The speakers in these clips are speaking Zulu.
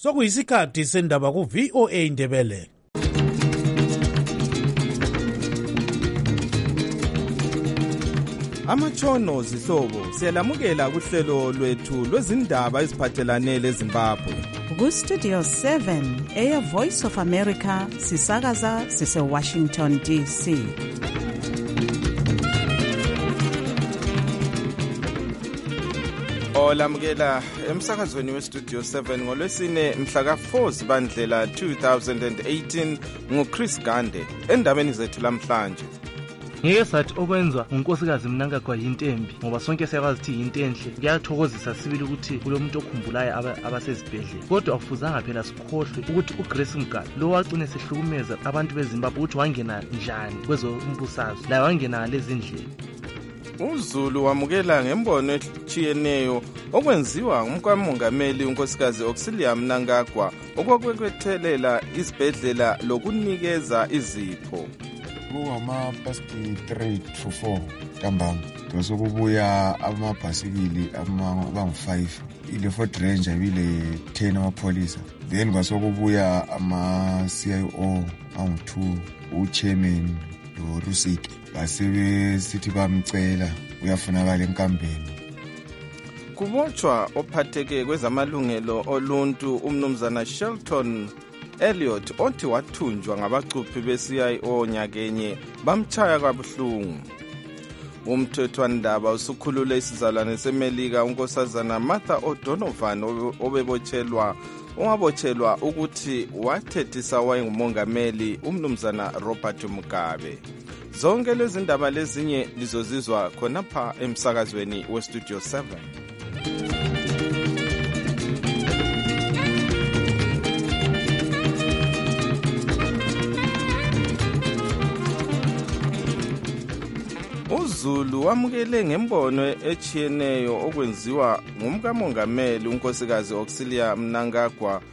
sokuyisikhathi sendaba ku-VOA Indebele. Amatshono zihlobo siyalamukela kuhlelo lwethu lwezindaba eziphathelane leZimbabwe. Ku-Studio 7 Air Voice of America sisakaza sise-Washington DC. Olamukela emsakazweni we-Studio 7 ngolwesine mhla ka-4 Zibandlela 2018 nguChris Gande endabeni zethu lamhlanje. Ngeke sathi okwenzwa ngunkosikazi Mnangagwa yintembi ngoba sonke siyakwazi ukuthi yinto enhle. Kuyathokozisa sibili ukuthi kulomuntu okhumbulayo abasezibhedlela. Kodwa akufuzanga phela sikhohlwe ukuthi uGrace Mugabe lo wagcina sehlukumeza abantu beZimbabwe ukuthi wangena njani kwezombusazwe la wangena lezi ndlela. uZulu wamukela ngembono etshiyeneyo okwenziwa ngumkamongameli unkosikazi Auxilia Mnangagwa okwekwethelela izibhedlela lokunikeza izipho. Past 3 to 4 ntambama sokubuya amabhasikili abangu-5 ile Ford Ranger ibile 10 amapholisa, then kwasokubuya ama-CIO angu-2 uchairman loRusiki basebesithi bamcela uyafunakala enkambeni. Kubotshwa ophatheke kwezamalungelo oluntu umnumzana Shelton Elliot othi wathunjwa ngabacuphi be-CIO nyakenye bamchaya kabuhlungu. Umthethwandaba usukhulule isizalwane seMelika unkosazana Martha O'Donovan owabotshelwa ukuthi wathethisa wayengumongameli umnumzana Robert Mugabe. Zonke lezi ndaba lezinye lizozizwa khonapha emsakazweni we-Studio 7. uZulu wamukele ngembono etshiyeneyo okwenziwa ngumkamongameli unkosikazi Auxilia Mnangagwa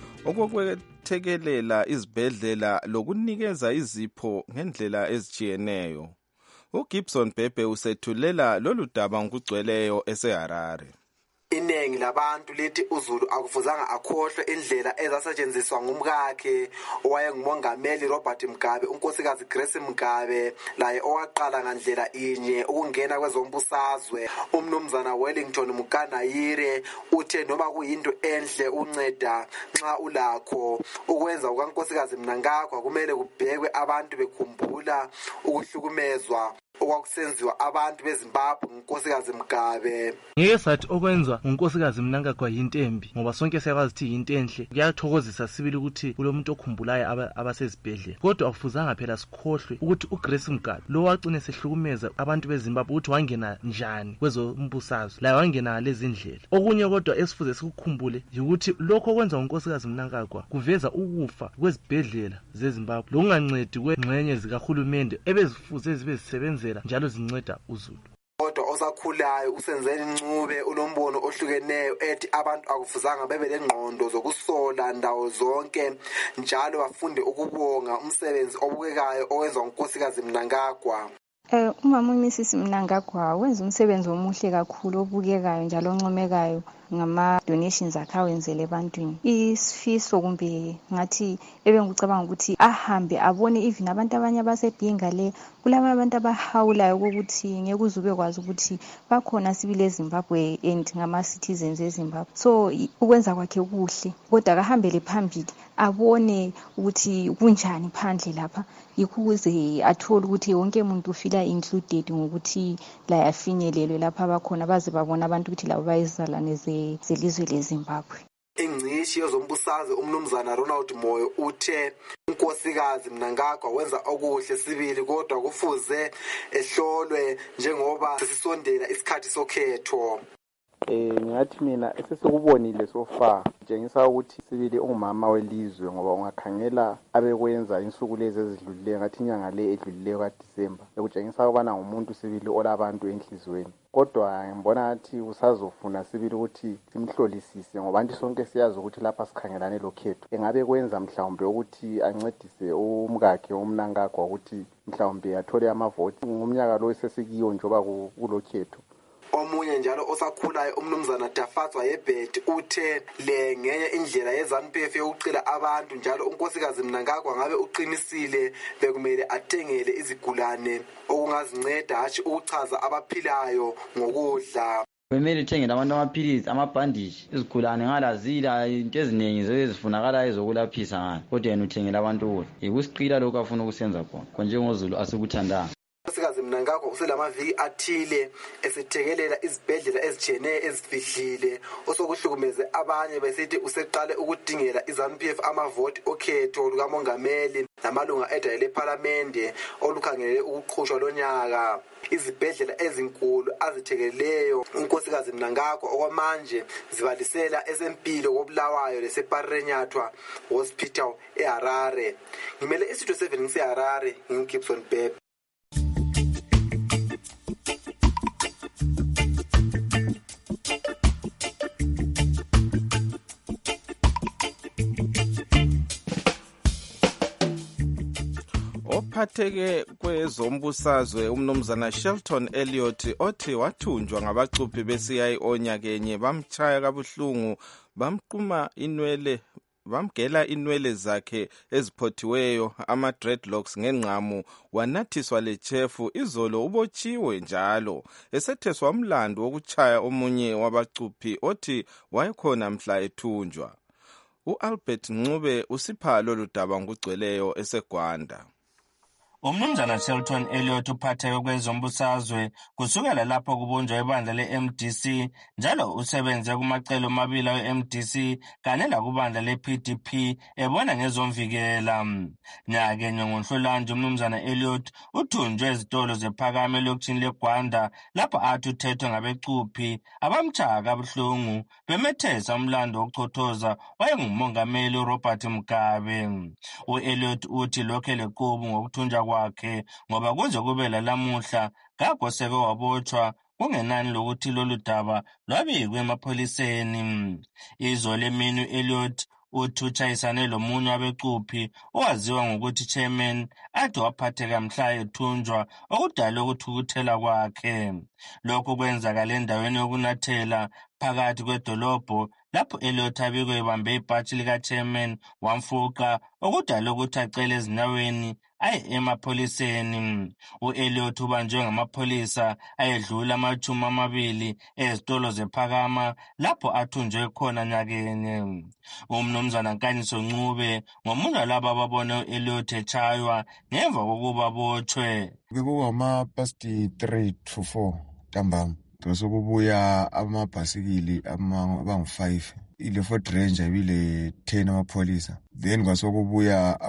okwethekelela izibhedlela lokunikeza izipho ngendlela ezitshiyeneyo. uGibson Bhebhe usethulela lolu daba ngokugcweleyo eseHarare. Iningi labantu lithi uZulu akufuzanga akhohlwe indlela ezasetshenziswa ngumkakhe owayengumongameli Robert Mugabe unkosikazi Grace Mugabe laye owaqala ngandlela inye ukungena kwezombusazwe. Umnumzana Wellington Mukanayire uthe noma kuyinto enhle unceda nxa ulakho ukwenza ukankosikazi Mnangagwa kumele kubhekwe abantu bekhumbula ukuhlukumezwa okwakusenziwa abantu beZimbabwe ngunkosikazi Mugabe. Ngeke sathi okwenzwa ngunkosikazi Mnangagwa yintembi ngoba sonke siyakwazi ukuthi yinto enhle. Kuyathokozisa sibili ukuthi kulomuntu okhumbulayo abasezibhedlela. Kodwa akufuzanga phela sikhohlwe ukuthi uGrace Mugabe lo wagcina sehlukumeza abantu beZimbabwe ukuthi wangena njani kwezombusazwe la wangena lezi ndlela. Okunye kodwa esifuze sikukhumbule ukuthi lokho okwenza unkosikazi Mnangagwa kuveza ukufa kwezibhedlela zeZimbabwe lokungancedi kwengxenye zikahulumende ebezifuze zibe zisebenza njalo zinceda uZulu. Kodwa osakhulayo usenzele incube unombono ohlukeneyo ethi abantu akufuzanga bebe lengqondo zokusola ndawo zonke njalo bafunde ukubonga umsebenzi obukekayo owenziwa ngunkosikazi Mnangagwa. Umama uMrs Mnangagwa wenza umsebenzi omuhle kakhulu obukekayo njalo oncomekayo ngama-donations akhe awenzele ebantwini. Isifiso kumbe ngathi ebengicabanga ukuthi ahambe abone even abantu abanye abasebhinga le kulaba abantu abahawulayo ukuthi ngeke uze kwazi ukuthi bakhona sibile eZimbabwe and ngama-citizens eZimbabwe. So ukwenza kwakhe kuhle kodwa akahambele phambili abone ukuthi kunjani phandle lapha yikho ukuze athole ukuthi wonke umuntu ufila included ngokuthi la yafinyelelwe lapha abakhona baze babona abantu ukuthi labo bayizalane zelizwe leZimbabwe. Ingcishi yezombusazwe umnumzana Ronald Moyo uthe unkosikazi Mnangagwa wenza okuhle sibili kodwa kufuze ehlolwe njengoba sesisondela isikhathi sokhetho. Ngathi mina esesikubonile sofa kutshengisa ukuthi sibili ungumama welizwe ngoba ungakhangela abekwenza insuku lezi ezidlulileyo ngathi inyanga le edlulileyo kaDisemba bekutshengisa ukubana ngumuntu sibili olabantu enhlizweni. Kodwa ngibona ngathi usazofuna sibili ukuthi simhlolisise ngoba anti sonke siyazi ukuthi lapha sikhangelane lokhetho engabe kwenza mhlawumbe ukuthi ancedise umkakhe uMnangagwa ukuthi mhlawumbe athole amavoti ngomnyaka lo esesikiyo njoba kulokhetho. Omunye njalo osakhulayo umnumzana Dafatswa Yebet uthe le ngenye indlela yeZANU-PF yokucila abantu njalo unkosikazi Mnangagwa ngabe uqinisile bekumele athengele izigulane okungazinceda hashi ukuchaza abaphilayo ngokudla. Kumele uthengele abantu amaphilisi, amabhandishi, izigulane ngalazila into eziningi ezifunakala ezokulaphisa ngalo. Kodwa yena uthengela abantu ukudla. Yikusiqila lokho afuna ukusenza khona. Konjengozulu asikuthandanga. Unkosikazi Mnangagwa uselamaviki athile esithekelela izibhedlela ezitshiyeneyo ezifihlile osokuhlukumeze abanye besithi useqale ukudingela iZANU-PF amavoti okhetho lukamongameli namalunga edayile eParliament olukhangelele ukuqhushwa lonyaka. Izibhedlela ezinkulu azithekeleleyo unkosikazi Mnangagwa okwamanje zibalisela esempilo koBulawayo leseParenyathwa Hospital eHarare. Ngimele iStudio 7 ngiseHarare ngiGibson Beb. Ophatheke kwezombusazwe umnumzana Shelton Elliott othi wathunjwa ngabacuphi beCIO nyakenye bamchaya kabuhlungu bamgela inwele zakhe eziphothiweyo ama-dreadlocks ngengqamu wanathiswa lechefu izolo ubotshiwe njalo esetheswa umlando wokuchaya omunye wabacuphi othi wayekhona mhla ethunjwa. U-Albert Ncube usipha lolu daba ngugcweleyo eseGwanda. Umnumzana Shelton Elliott uphatheke kwezombusazwe kusukela lapho kubunjwa ibandla le-MDC njalo usebenze kumacelo amabili we-MDC kanye lakubandla le-PDP ebona ngezomvikela. Nyakenye ngoNhlolanja umnumzana Elliott uthunjwe ezitolo zePhakame elokishini leGwanda lapho athi uthethwe ngabecuphi abamchaya kabuhlungu bemethesa umlando wokuchothoza wayengumongameli uRobert Mugabe. U-Elliott uthi lokhu elequbu ngokuthunjwa kwakhe ngoba kuze kube lalamuhla ngakho seke wabotshwa kungenani lokuthi lolu daba lwabikwe emapholiseni. Izolo emini u-Elliott uthi utshayisane lomunye wabecuphi owaziwa ngokuthi chairman athi waphatheka mhla ethunjwa okudala ukuthukuthela kwakhe. Lokhu kwenzakala endaweni yokunathela phakathi kwedolobho lapho Elliott abikwe ebambe ibhatshi lika-chairman wamfuqa okudala ukuthi acele ezinyaweni aye emapholiseni. U-Elliott ubanjwe ngamapholisa ayedlula 20 ezitolo zePhakama lapho athunjwe khona nyakenye. Umnumzana Nkanyiso Ncube ngomunye laba ababone u-Elliott echaywa ngemva kokuba abotshwe. Bekungama-past 3 to 4 ntambama sokubuya amabhasikili abangu-5 ile Ford Ranger ibile 10 amapholisa, then kwasokubuya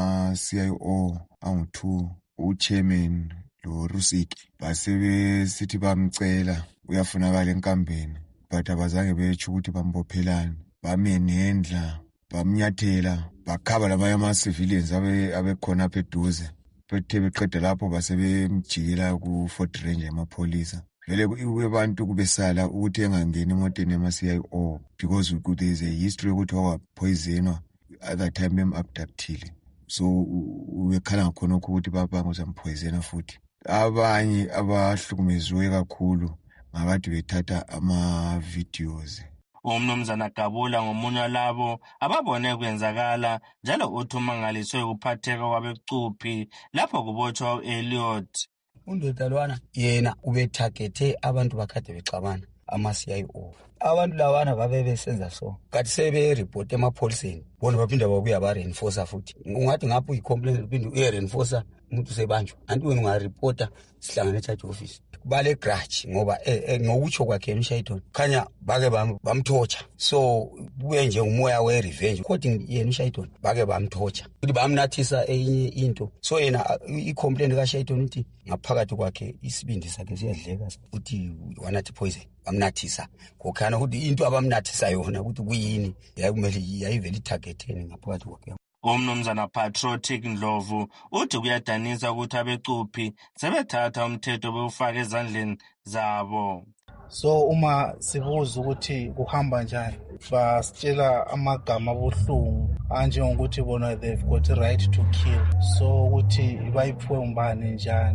ama-CIO angu-2 uchairman lo Rusiki basebesithi bamcela uyafunakala enkambeni but abazange betsho ukuthi bambophelani, bamenendla bamnyathela bakhaba labanye ama-civilians abekhona apha eduze. Bethe beqeda lapho basebemjikela ku-Ford Ranger amapholisa. Vele abantu kubesala ukuthi engangeni emoteni yama-CIO because there is a history yokuthi wapoisonwa other time bem-abductile, so ubekhala ngakhonokho ukuthi babangozampoisona futhi. Abanye abahlukumeziwe kakhulu ngakade bethatha ama-videos. Umnumzana Gabula ngomunye walabo ababone kwenzakala njalo uthi umangaliswe ukuphatheka kwabecuphi lapho kubotshwa u-Elliott. Undodalwana yena ubethagethe abantu bakade bexabana ama-CIO. Abantu lawana babebesenza so kathi sebe-report emapholiseni bona baphinda babuya ba-reinforcer futhi. Ungathi ngapho uyi-complaint uphinde uye-reinforcer umuntu usebanjwa, anti wena ungaripota sihlangane e-charge office. Bale grudge ngoba ngokutsho kwakhe yena uShayton khanya bake bamthotsha, so kuye nje umoya we-revenge according yena uShayton bake bamthotsha ukuthi bamnathisa enye into. So yena i-complaint kaShayton uthi ngaphakathi kwakhe isibindi sakhe siyadleka uthi wanathi poison bamnathisa kokhana ukuthi into abamnathisa yona ukuthi kuyini yayikumele yayivele itargeteni ngaphakathi kwakhe. Umnumzana Patriotic Ndlovu uthi kuyadanisa ukuthi abecuphi sebethatha umthetho bewufaka ezandleni zabo. So uma sibuza ukuthi kuhamba njani, basitshela amagama abuhlungu anjengokuthi bona they've got a right to kill, so ukuthi bayiphiwe umbani njani.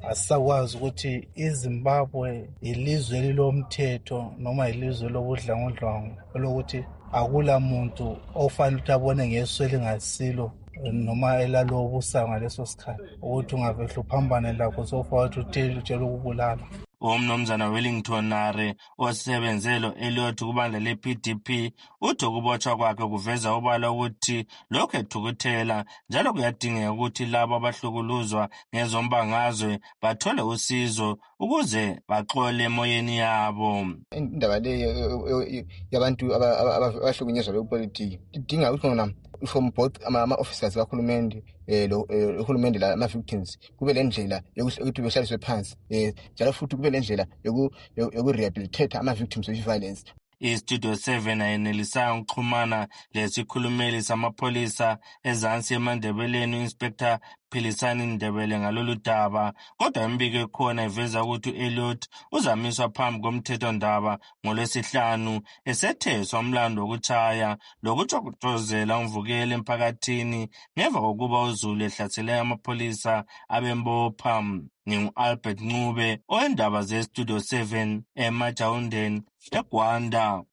asisakwazi ukuthi iZimbabwe ilizwe lilomthetho noma ilizwe lobudlangudlangu lokuthi akula muntu ofanele ukuthi abone ngeso elingasilo noma elalobusa ngaleso sikhathi ukuthi ungavehla uphambane lakho sofa utshela ukubulala. Umnumzana Wellington Nare osebenzelo Elliot kubandla le-PDP uthi ukubotshwa kwakhe kuveza ubala ukuthi lokhu ethukuthela njalo kuyadingeka ukuthi labo abahlukuluzwa ngezombangazwe bathole usizo ukuze baxole emoyeni yabo. Indaba le yabantu abahlukunyezwa bepolitiki idinga ukuthi from both ama-officers kahulumende uhulumende lama-victims kube le ndlela yokuthi behlaliswe phansi njalo futhi kube le ndlela yokurehabilitate ama-victims of violence. iStudio 7 ayenelisanga ukuxhumana lesikhulumeli samapholisa ezansi eMandebeleni uInspector Philisani Ndebele ngalolu daba, kodwa imbiko ekhona iveza ukuthi u-Elliot uzamiswa phambi komthethondaba ngoLwesihlanu esetheswa umlando wokutshaya lokutshokozela umvukela emphakathini ngemva kokuba uZulu ehlasele amapholisa abembopha. Ngingu-Albert Ncube owendaba zeStudio 7 eMajawundeni eGwanda.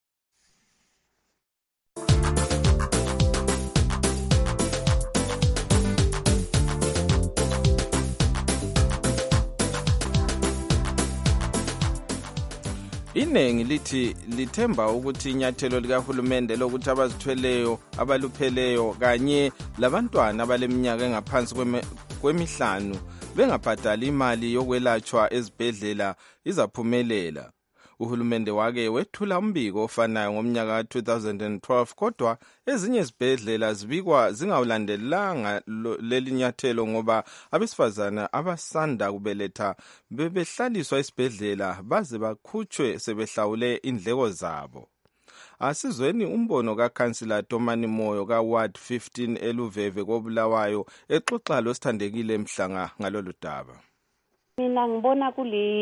Inengi lithi lithemba ukuthi inyathelo likahulumende lokuthi abazithweleyo abalupheleyo kanye labantwana abaleminyaka engaphansi kwemihlanu bengabhadali imali yokwelatshwa ezibhedlela izaphumelela. Uhulumende wake wethula umbiko ofanayo ngomnyaka ka-2012 kodwa ezinye izibhedlela zibikwa zingawulandelanga leli nyathelo ngoba abesifazana abasanda kubeletha bebehlaliswa esibhedlela baze bakhutshwe sebehlawule indleko zabo. Asizweni umbono kaKhansila Tomani Moyo kaWard 15 eLuveve koBulawayo exoxa losithandekile Mhlanga ngalolu daba. Mina ngibona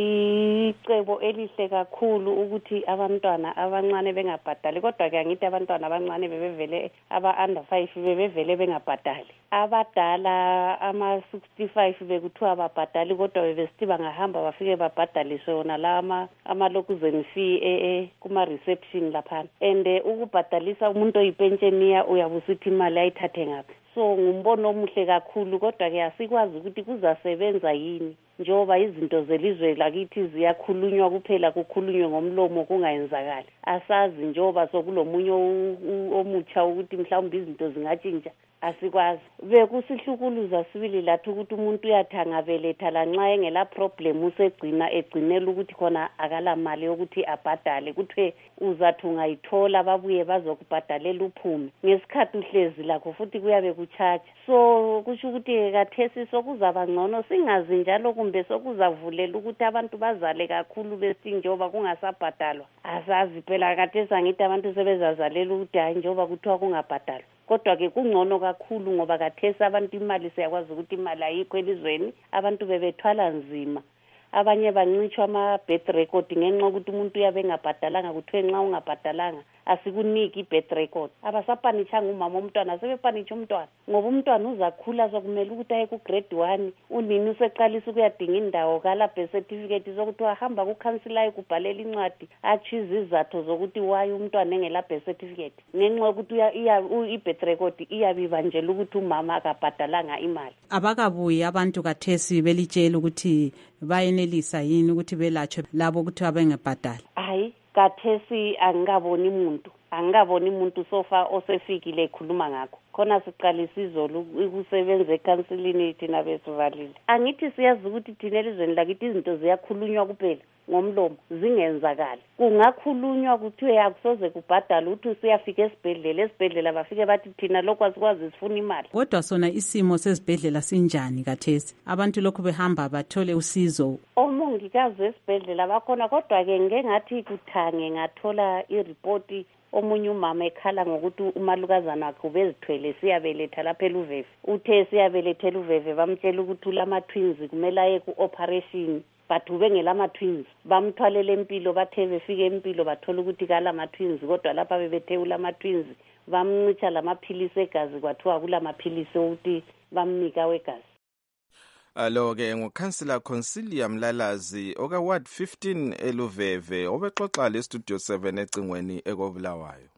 kulicebo elihle kakhulu ukuthi abantwana abancane bengabhadali, kodwa ke ngithi abantwana abancane bebevele aba-under 5 bebevele bengabhadali. Abadala ama-65 bekuthiwa babhadali, kodwa bebesithi bangahamba bafike babhadaliswe wona la ama-lokuzen fee kuma-reception laphana. And ukubhadalisa umuntu oyipentsheniya uyabusithi imali ayithathe ngaphi. So ngumbono omuhle kakhulu, kodwa ke asikwazi ukuthi kuzasebenza yini njengoba izinto zelizwe lakithi ziyakhulunywa kuphela, kukhulunywe ngomlomo kungayenzakali. Asazi njengoba sokulomunye omutsha ukuthi mhlawumbe izinto zingatshintsha, asikwazi. Bekusihlukuluza sibili lathi ukuthi umuntu uyathanga beletha lanxa engela problem egcinela ukuthi khona akala mali yokuthi abhadale, kuthiwe uzathi ungayithola babuye bazokubhadalela uphume ngesikhathi uhlezi lakho futhi kuyabe kuchacha. So kusho ukuthi kathesi sokuzaba ngcono, singazi njalo kumbe sokuzavulela ukuthi abantu bazale kakhulu besithi njengoba kungasabhadalwa. Asazi phela kathesi angithi abantu sebezazalela ukuthi hayi njengoba kuthiwa kungabhadalwa. Kodwa ke kungcono kakhulu ngoba kathesi abantu imali siyakwazi ukuthi imali ayikho elizweni, abantu bebethwala nzima. Abanye bancitshwa ama-birth record ngenxa ukuthi umuntu uyabe engabhadalanga, kuthiwe nxa ungabhadalanga asikuniki i-birth record. Abasapanitshanga umama umntwana, sebepanitsha umntwana ngoba umntwana uzakhula sokumele ukuthi aye ku-grade 1, unini useqalisa ukuyadinga indawo kala birth certificate sokuthi wahamba kukhansilayo kubhalela incwadi atsho izizathu zokuthi waye umntwana engela birth certificate ngenxa yokuthi i-birth record iyabibanjela ukuthi umama akabhadalanga imali. Abakabuyi abantu kathesi belitshela ukuthi bayenelisa yini ukuthi belatshwe labo ukuthi abengabhadali? Hayi, kathesi angikaboni muntu sofa osefikile ekhuluma ngakho. Khona siqalisa izolo ukusebenza ekhansilini thina besivalile. Angithi siyazi ukuthi thina elizweni lakithi izinto ziyakhulunywa kuphela ngomlomo zingenzakali. Kungakhulunywa kuthiwe akusoze kubhadala ukuthi usiyafika esibhedlela bafike bathi thina lokho asikwazi sifuna imali. Kodwa sona isimo sezibhedlela sinjani kathesi? Abantu lokhu behamba bathole usizo. Omongikazi esibhedlela bakhona, kodwa ke ngeke ngathi kuthange ngathola iripoti omunye umama ekhala ngokuthi umalukazana wakhe ubezithwele siyabeletha lapha eLuveve. Uthe siyabelethela uVeve bamtshela ukuthi ulama-twins kumele aye ku-operation, but ubengela ama-twins. Bamthwalela empilo, bathe befike empilo bathola ukuthi kalama-twins, kodwa lapha bebethe ulama-twins bamncitsha lamaphilisi egazi kwathiwa kulamaphilisi ukuthi bamnika wegazi. Alo-ke ngukhansila Consilia Mlalazi oka-Ward 15 eLuveve obexoxa le-Studio 7 ecingweni ekobulawayo.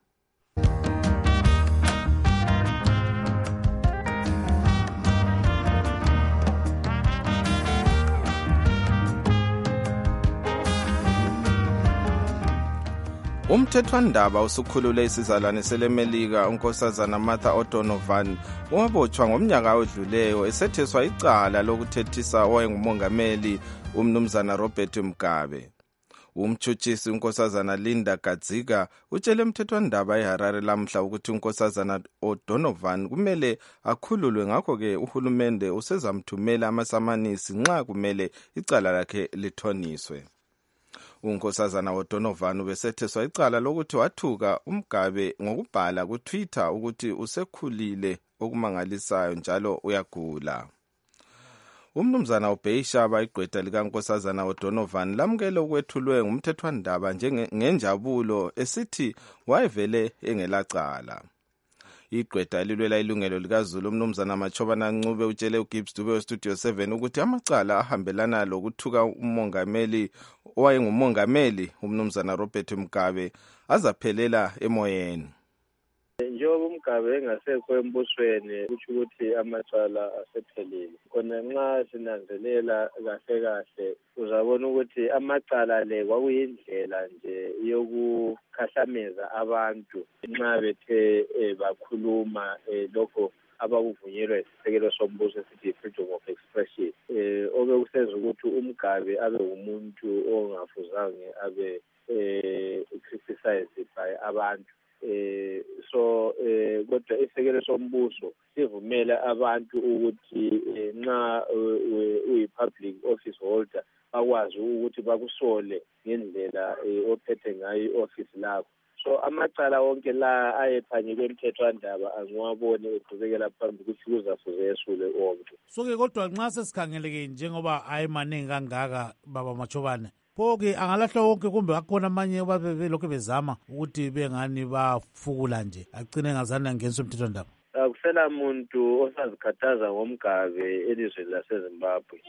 Umthethwandaba usukhulule isizalwane selemelika unkosazana Martha O'Donovan owabotshwa ngomnyaka odluleyo esetheswa icala lokuthethisa owayengumongameli umnumzana Robert Mugabe. Umtshutshisi unkosazana Linda Gadzika utshele umthethwandaba eHarare lamhla ukuthi unkosazana O'Donovan kumele akhululwe, ngakho-ke uhulumende usezamthumela amasamanisi nxa kumele icala lakhe lithoniswe. Unkosazana O'Donovan ubesetheswa icala lokuthi wathuka uMgabe ngokubhala kuTwitter ukuthi usekhulile okumangalisayo njalo uyagula. Umnumzana uBeyishaba igqwetha likankosazana O'Donovan lamukele ukwethulwe ngumthethwandaba ngenjabulo esithi wayevele engelacala. Igqwetha lilwela ilungelo likaZulu umnumzana Machobana Ncube utshele uGibbs Dube weStudio 7 ukuthi amacala ahambelana lokuthuka umongameli owayengumongameli umnumzana Robert Mugabe azaphelela emoyeni. Njengoba uMgabe engasekho embusweni kusho ukuthi amacala asephelile. Khona nxa sinanzelela kahle kahle uzabona ukuthi amacala le kwakuyindlela nje yokukhahlameza abantu nxa bethe bakhuluma lokho abakuvunyelwa isisekelo sombuso esithi freedom of expression. Obekusenza ukuthi uMgabe abe umuntu ongafuzange abe criticized by abantu. So kodwa isekelo sombuso sivumela abantu ukuthi nxa uyi-public office holder bakwazi ukuthi bakusole ngendlela ophethe ngayo i-office lakho. So amacala wonke la ayephanyekwe emthethwandaba angiwabone eqhubekela phambili ukuthi kuzafuze yesule wonke. So-ke kodwa nxa sesikhangeleke njengoba ayemaningi kangaka baba Machobane, pho-ke angalahlwa wonke kumbe akhona amanye belokhu bezama ukuthi bengani bafukula nje agcine engazani angeniswe emthethwandaba? Akusela muntu osazikhathaza ngomgabe elizweni laseZimbabwe.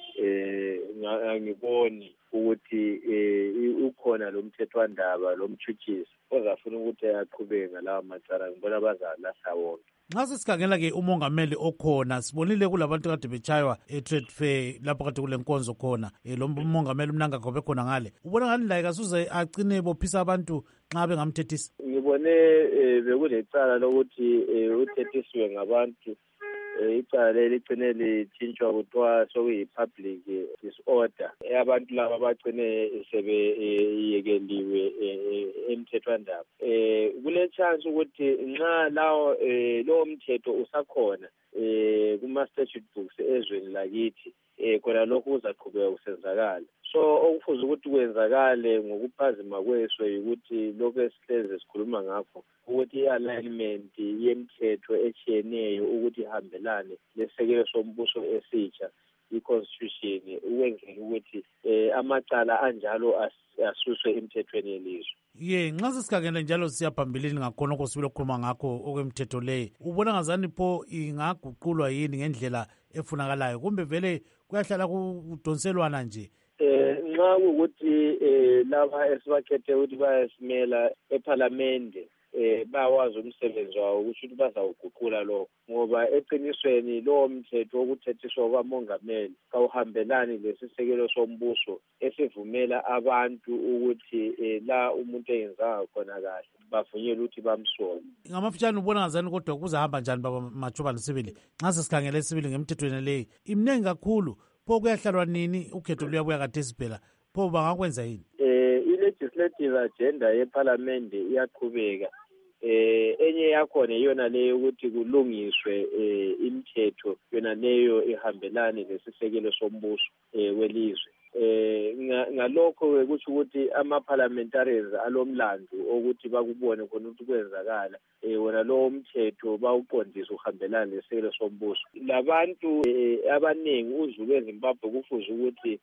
Angiboni ukuthi ukhona lo mthethwandaba lo mtshutshisi ozafuna ukuthi aqhubeke ngalawa macala. Ngibona bazalahla wonke. Nxa sesikhangela-ke umongameli okhona sibonile kulabantu kade betshaywa e-trade fair lapho kade kule nkonzo khona lo mongameli uMnangagwa bekhona ngale. Ubona ngani laye kasuze agcine bophisa abantu nxa bengamthethisa? Ngibone bekulecala lokuthi uthethiswe ngabantu. Icala leli ligcine lithintshwa kuthiwa sokuyi-public disorder. Abantu laba bagcine sebeyekeliwe emthethwandaba. Kule chance ukuthi nxa lowo mthetho usakhona kuma-statute books ezweni lakithi, khona lokhu kuzaqhubeka kusenzakala. So okufuze ukuthi kwenzakale ngokuphazima kweswe ukuthi lokhu esihlezi sikhuluma ngakho ukuthi i-alignment yemthetho etshiyeneyo ukuthi ihambelane lesekelo sombuso esitsha i-constitution ukwenzela ukuthi amacala anjalo asuswe emthethweni yelizwe. Nxa sesikhangele njalo siyaphambilini ngakhona okho sibile ukukhuluma ngakho okwemthetho leyo, ubona ngazani pho ingaguqulwa yini ngendlela efunakalayo kumbe vele kuyahlala kudonselwana nje? Nxa ukuthi laba esibakhethe ukuthi bayasimela ephalamende bawazi umsebenzi wawo ukuthi bazawuguqula lo, ngoba eqinisweni lowo mthetho wokuthethiswa kwamongameli kawuhambelani lesisekelo sombuso esivumela abantu ukuthi la umuntu eyenzanga khona kahle bavunyelwe ukuthi bamsole. Ngamafutshane ubona ngazani kodwa kuzahamba njani baba Machobane sibili nxa sesikhangele sibili ngemthethweni leyi imningi kakhulu? Pho kuyahlalwa nini ukhetho luyabuya khathesi phela, pho bangakwenza yini? I-legislative agenda yephalamende iyaqhubeka. Enye yakhona iyona leyo ukuthi kulungiswe imithetho yona leyo ihambelane lesisekelo sombuso welizwe. Ngalokho kusho ukuthi ama-parliamentarians alomlando ukuthi bakubone khona ukuthi kwenzakala wona lowo mthetho bawuqondise uhambelana lesisekelo sombuso. Labantu abaningi uZulu eZimbabwe kufuze ukuthi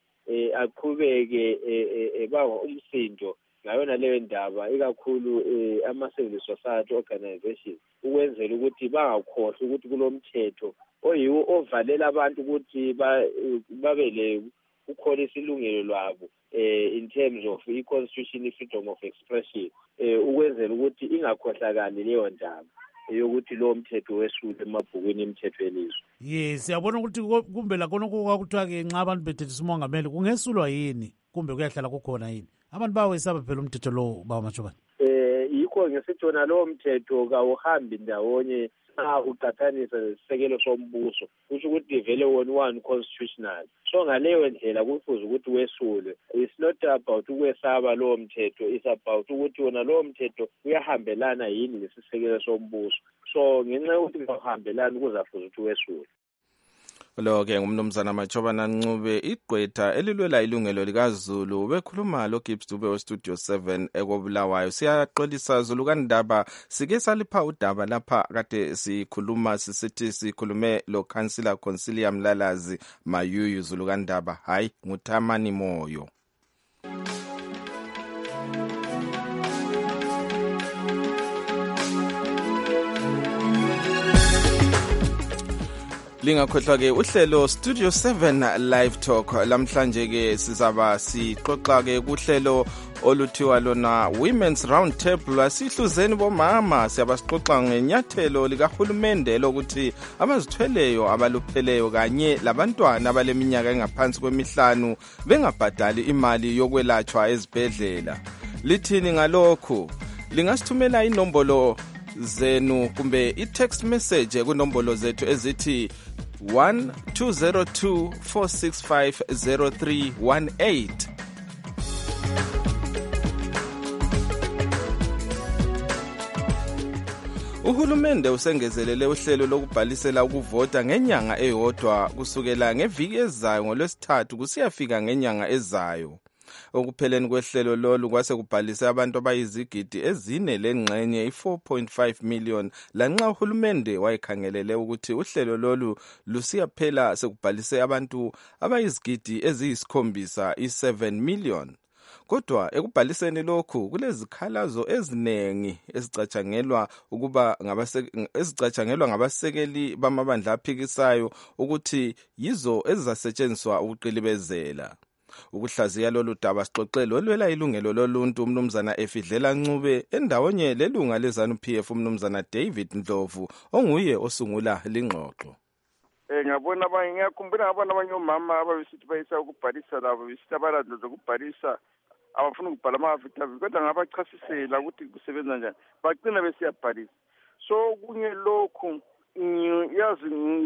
aqhubeke bawa umsindo ngayona leyo ndaba, ikakhulu ama-civil society organizations, ukwenzela ukuthi bangakhohlwa ukuthi kulo mthetho oyiwo ovalela abantu ukuthi babe ukholisa ilungelo lwabo in terms of i-constitution, freedom of expression, ukwenzela ukuthi ingakhohlakali leyo ndaba yokuthi lo mthetho wesulwe emabhukwini emithetho yelizwe. Yes, siyabona ukuthi kumbe lakho kwakuthiwa-ke nxa abantu bethethisa umongameli kungesulwa yini kumbe kuyahlala kukhona yini? Abantu bawesaba phela umthetho lo Baba Machobane. Yikho ngesithona lo mthetho kawuhambi ndawonye xa uqathanisa nesisekelo sombuso, kusho ukuthi vele one constitutional. So ngaleyo ndlela kufuze ukuthi wesulwe. It's not about ukwesaba lo mthetho, it's about ukuthi wona lo mthetho uyahambelana yini nesisekelo sombuso. So ngenxa yokuthi kungahambelani kuzafuze ukuthi wesulwe. Lo-ke ngumnumzana Machobane Ncube, igqwetha elilwela ilungelo likaZulu, bekhuluma lo Gibbs Dube weStudio 7 ekobulawayo. Siyaxolisa Zulu kaNdaba, sike salipha udaba lapha kade sikhuluma sisithi sikhulume lo Councillor Consilia Mlalazi Mayuyu Zulu kaNdaba, hayi nguThamani Moyo. Lingakhohlwa-ke uhlelo Studio 7 Live Talk lamhlanje-ke sizaba sixoxa-ke kuhlelo oluthiwa lona Women's Round Table. Asihluzeni bomama, siyabasixoxa ngenyathelo likahulumende lokuthi abazithweleyo abalupheleyo kanye labantwana abaleminyaka engaphansi kwemihlanu bengabhadali imali yokwelatshwa ezibhedlela. Lithini ngalokhu? Lingasithumela inombolo zenu kumbe i-text message kunombolo zethu ezithi 1202465038. Uhulumende usengezelele uhlelo lokubhalisela ukuvota ngenyanga eyodwa kusukela ngeviki ezayo ngoLwesithathu kusiyafika ngenyanga ezayo. Okupheleni kwehlelo lolu kwase kubhalise abantu abayizigidi ezine lengxenye i-4.5 million lanxa uhulumende wayekhangelele ukuthi uhlelo lolu lusiyaphela sekubhalise abantu abayizigidi eziyisikhombisa i-7 million. Kodwa ekubhaliseni lokhu kulezikhalazo eziningi ezicatshangelwa ngabasekeli bamabandla aphikisayo ukuthi yizo ezizasetshenziswa ukuqilibezela. Ukuhlaziya lolu daba sixoxele olwela ilungelo loluntu umnumzana Efidlela Ncube endawonye lelunga leZANU-PF umnumzana David Ndlovu onguye osungula lingxoxo. Ngiyakhumbula abanye omama ababesithi bayisa ukubhalisa labo besithi abalandlo zokubhalisa abafuna ukubhala ama-affidavit kodwa ngabachasisela ukuthi kusebenza njani bagcina besiyabhalisa. So kunye lokhu yazi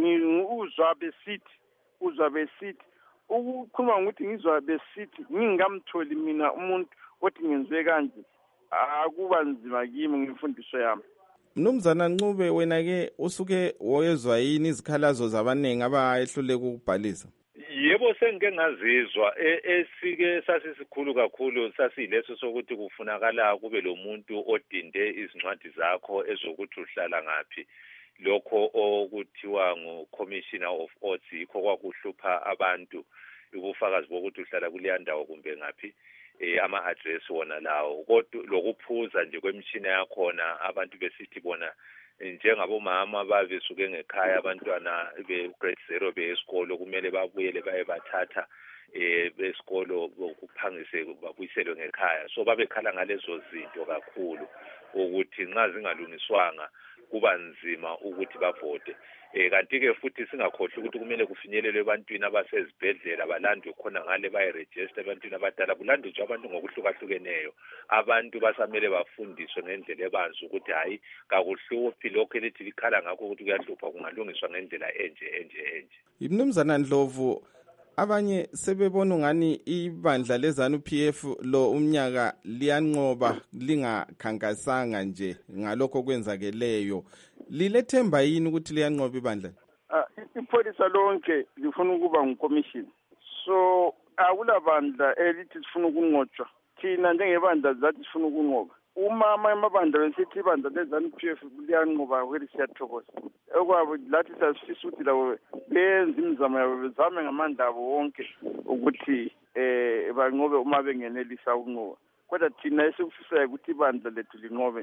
uzwa besithi ukukhuluma ngokuthi ngizwa besithi ngingamtholi mina umuntu othi ngenziwe kanje akuba nzima kimi ngemfundiso yami. Mnumzana Ncube, wena-ke usuke woyezwa yini izikhalazo zabaningi abayehluleka ukubhalisa? Yebo, sengike ngazizwa esike sasisikhulu kakhulu sasiyileso sokuthi kufunakala kube lo muntu odinde izincwadi zakho ezokuthi uhlala ngaphi. Lokho okuthiwa ngu-Commissioner of Oaths yikho kwakuhlupha abantu ubufakazi bokuthi uhlala kuleya ndawo kumbe ngaphi, ama-address wona lawo. Kodwa lokuphuza nje kwemishina yakhona abantu besithi bona njengabomama babesuke ngekhaya abantwana be-grade 0 beyesikolo kumele babuyele baye bathatha besikolo kuphangise babuyiselwe ngekhaya. So babekhala ngalezo zinto kakhulu ukuthi nxa zingalungiswanga kuba nzima ukuthi bavote. Kanti-ke futhi singakhohlwa ukuthi kumele kufinyelelwe ebantwini abasezibhedlela balandwe khona ngale bayiregister ebantwini abadala kulandwe nje abantu ngokuhlukahlukeneyo. Abantu basamele bafundiswe ngendlela ebanzi ukuthi hayi kakuhluphi lokho elithi likhala ngakho ukuthi kuyahlupha kungalungiswa ngendlela enje. Mnumzana Ndlovu, abanye sebebona ngani ibandla leZANU-PF lo umnyaka liyanqoba lingakhankasanga nje ngalokho kwenzakeleyo. Lilethemba yini ukuthi liyanqoba ibandla? Ipholisa lonke lifuna ukuba ngumkomishini. So akulabandla elithi sifuna ukunqotshwa. Thina njengebandla zathi sifuna ukunqoba. Uma amabandla besithi ibandla leZANU-PF liyanqoba kweli siyathokoza. Okwabo lathi sasifisa ukuthi labo benze imizamo yabo bezame ngamandla abo wonke ukuthi banqobe uma bengenelisa ukunqoba. Kodwa thina esikufisayo ukuthi ibandla lethu linqobe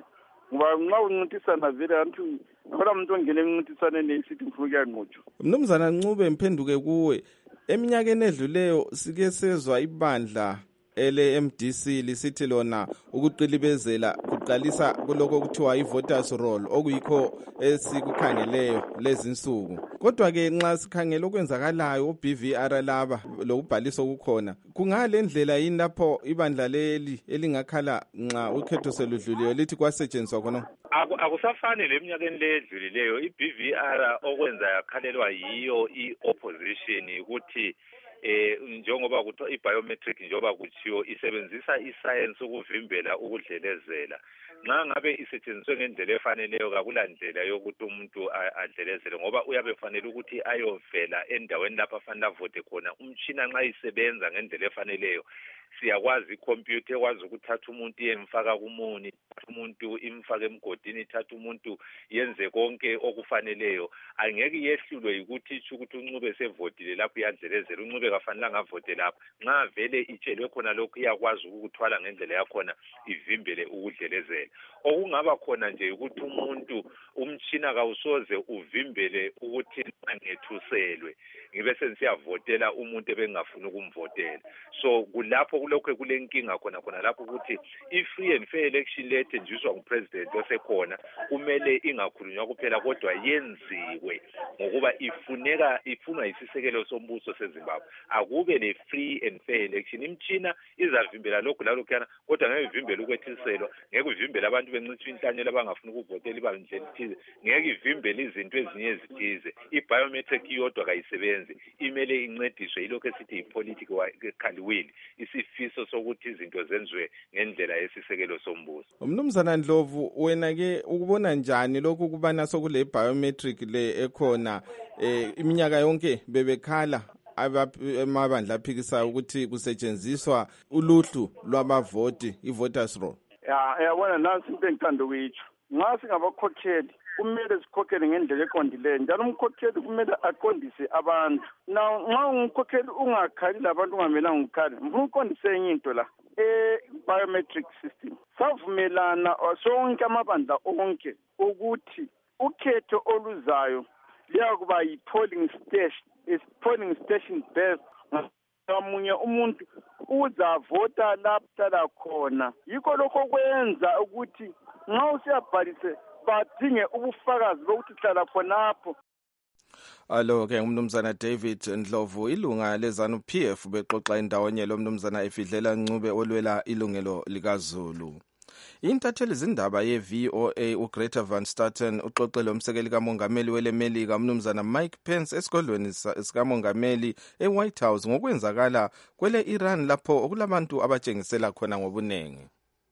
ngoba nxa uncintisana vele anti akula muntu ongena emncintisaneni esithi ngifuna ukuyanqotshwa. Mnumzana Ncube, mphenduke kuwe. Eminyakeni edluleyo sike sezwa ibandla ele-MDC lisithi lona ukuqilibezela kuqalisa kuloko okuthiwa i-voters roll okuyikho esikukhangeleyo lezi nsuku. Kodwa-ke nxa sikhangela okwenzakalayo o-BVR laba lokubhalisa okukhona, kungale ndlela yini lapho ibandla leli elingakhala nxa ukhetho seludluliwe lithi kwasetshenziswa khona? Akusafani leminyakeni ledlulileyo. I-BVR okwenza yakhalelwa yiyo i-opposition ukuthi njengoba kuthiwa i-biometric njengoba kuthiyo isebenzisa iscience ukuvimbela ukudlelezela. Nxa ngabe isetshenziswe ngendlela efaneleyo kakula ndlela yokuthi umuntu adlelezele ngoba uyabe fanele ukuthi ayovela endaweni lapho afanele avote khona. Umtshina nxa isebenza ngendlela efaneleyo siyakwazi ikhompyutha ekwazi ukuthatha umuntu iyemfaka kumoni, umuntu imfake emgodini, ithatha umuntu yenze konke okufaneleyo. Angeke yehlulwe ukuthi itsho ukuthi uNcube sevotile lapho iyadlelezela. uNcube kafanelanga avote lapho. Nxa vele itshelwe khona lokhu iyakwazi ukuthwala ngendlela yakhona ivimbele ukudlelezela. Okungaba khona nje ukuthi umuntu umtshina kawusoze uvimbele ukuthi angethuselwe ngibe sensiyavotela umuntu ebengafuni ukumvotela. So kulapho kulokho kulenkinga khona lapho ukuthi i-free and fair election lethenjiswa ngupresident osekhona kumele ingakhulunywa kuphela kodwa yenziwe ngokuba ifunwa yisisekelo sombuso seZimbabwe. Akube le-free and fair election. Imtshina izavimbela lokhu lalokhuyana kodwa ngeke ivimbele ukwethiselwa, ngeke ivimbele abantu bencitshwa inhlanyelo abangafuni ukuvotela iba ndlela ethize, ngeke ivimbele izinto ezinye ezithize. I-biometric yodwa kayisebenzi, imele incediswe yilokho esithi yi-political will, isifiso sokuthi izinto zenziwe ngendlela yesisekelo sombuso. Mnumzana Ndlovu, wena-ke ukubona njani lokhu ukubana sokule biometric le ekhona iminyaka yonke bebekhala amabandla aphikisayo ukuthi kusetshenziswa uluhlu lwabavoti, i-voters roll? Yabona nansi into engithanda ukuyitsho. Nxa singabakhokheli kumele sikhokhele ngendlela eqondileyo njalo umkhokheli kumele aqondise abantu. Nxa umkhokheli ungakhali labantu ungamelanga ukhali, ngifuna uqondise enye into la. Biometric system savumelana sonke amabandla onke ukuthi ukhetho oluzayo liyakuba yi-polling station based. Ngamunye umuntu uzavota lapho khona. Yikho lokho kwenza ukuthi nxa usiyabhalise badinge ubufakazi bokuthi hlala khonapho. Alo-ke ngumnumzana David Ndlovu, ilunga leZANU-PF bexoxa indawonye lomnumzana Efidlela Ncube olwela ilungelo likaZulu. Intatheli zindaba ye-VOA uGreta Van Staten uxoxele umsekeli kamongameli welemelika umnumzana Mike Pence esigodlweni sikamongameli eWhite House ngokwenzakala kwele Iran lapho okulabantu abatshengisela khona ngobunengi.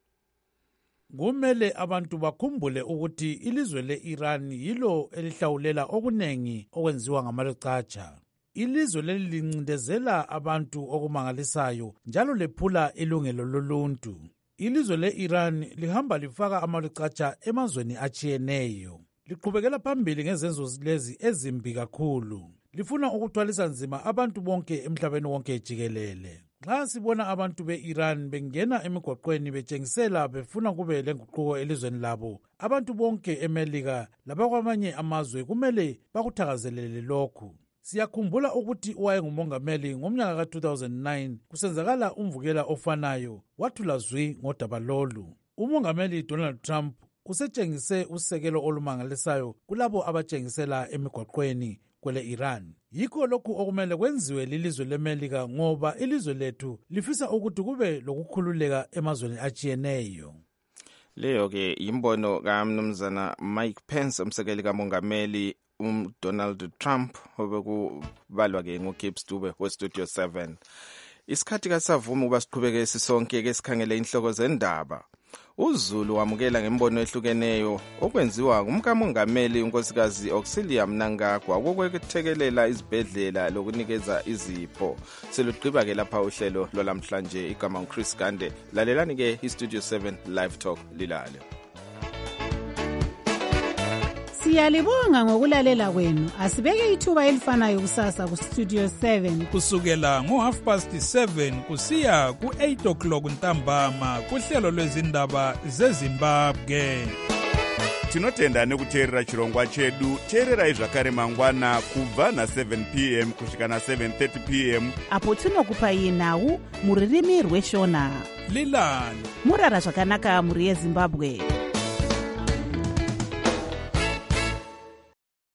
Kumele abantu bakhumbule ukuthi ilizwe le-Iran yilo elihlawulela okunengi okwenziwa ngamalucatsha. Ilizwe leli lincindezela abantu okumangalisayo njalo lephula ilungelo loluntu. Ilizwe le-Iran lihamba lifaka amalucatsha emazweni atshiyeneyo. Liqhubekela phambili ngezenzo lezi ezimbi kakhulu. Lifuna ukuthwalisa nzima abantu bonke emhlabeni wonke jikelele. Nxa sibona abantu be-Iran bengena emigwaqweni betshengisela befuna kube lenguquko elizweni labo, abantu bonke eMelika labakwamanye amazwe kumele bakuthakazelele lokhu. Siyakhumbula ukuthi owayengumongameli ngomnyaka ka-2009 kusenzakala umvukela ofanayo wathula zwi ngodaba lolu. Umongameli Donald Trump usetshengise usekelo olumangalisayo kulabo abatshengisela emigwaqweni kwele Iran. Yikho lokhu okumele kwenziwe lilizwe leMelika ngoba ilizwe lethu lifisa ukuthi kube lokukhululeka emazweni atshiyeneyo. Leyo-ke imbono kamnumzana Mike Pence umsekeli kamongameli Donald Trump obekubalwa-ke nguGibbs Dube weStudio 7. Isikhathi kasavuma ukuba siqhubeke sisonke-ke sikhangele inhloko zendaba. uZulu wamukela ngembono ehlukeneyo okwenziwa ngumkamongameli unkosikazi Auxilia Mnangagwa okwethekelela izibhedlela lokunikeza izipho. Selugqiba ke lapha uhlelo lwalamhlanje. Igama uChris Gande. Lalelani ke iStudio 7 Live Talk lilale. Siyalibonga ngokulalela kwenu. Asibeke ithuba elifanayo kusasa kuStudio 7 kusukela ngo7:30 kusiya ku8 o'clock ntambama kuhlelo lwezindaba zeZimbabwe. tinotenda nekuteerera chirongwa chedu. teererai zvakare mangwana kubva na7 p.m. kusvika na7:30 p.m. apo tinokupai nhau muririmi rweshona. lilani murara zvakanaka mhuri yezimbabwe.